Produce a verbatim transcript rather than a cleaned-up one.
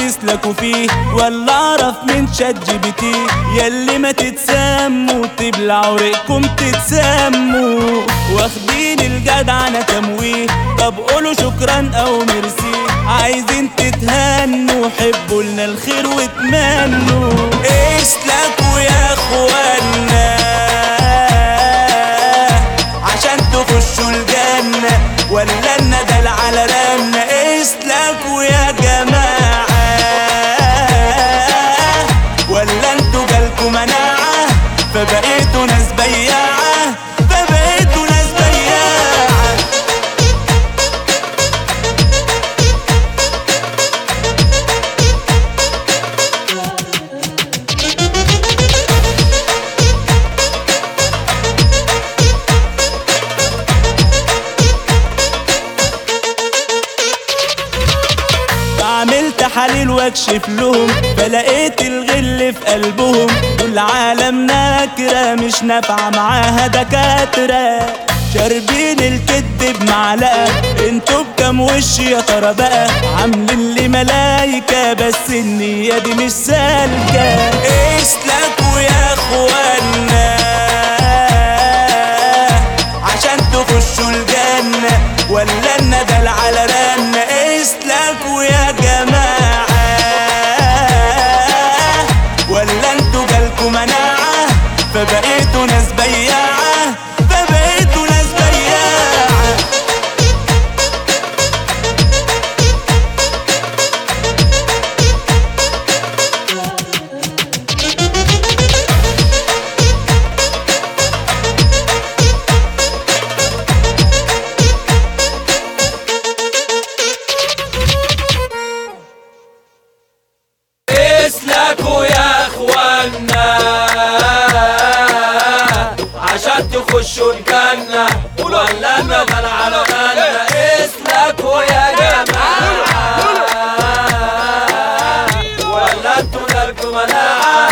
تسلكوا فيه، ولا اعرف من شات جي بي تي. ياللي ما تتسموا تبلعوا ريقكم تتسموا، واخدين الجدعنة تمويه. طب قولوا شكرا او ميرسي، عايزين تتهنوا حبوا لنا الخير واتمنوا. اسلكوا يا اخوانا عشان تخشوا الجنة، ولا الندل على رنا. اسلكوا يا جماعة ولا انتوا جالكوا مناعة، فبقيتوا ناس بياعة، فبقيتوا ناس بياعة. عملت تحاليل واكشف لهم، فلقيت الغل في قلبهم. دول عالم نكرة مش نافعة معاها دكاترة، شاربين الكدب بمعلقة. انتوا بكام وش يا ترى بقى؟ عاملين لي ملايكة بس النية دي مش سالكة. اسلكوا يا اخوانا عشان تخشوا الجنة، ولا الندل على رنا. اسلكوا يا جماعة ولا انتوا جالكوا مناعة، فبقيتوا ناس بياعة، فبقيتوا ناس بياعة. اسلكوا يا اخوانا عشان تخشوا الجنة، ولا الندل على رنا. اسلكوا يا جماعة ولا انتوا جالكوا مناعة،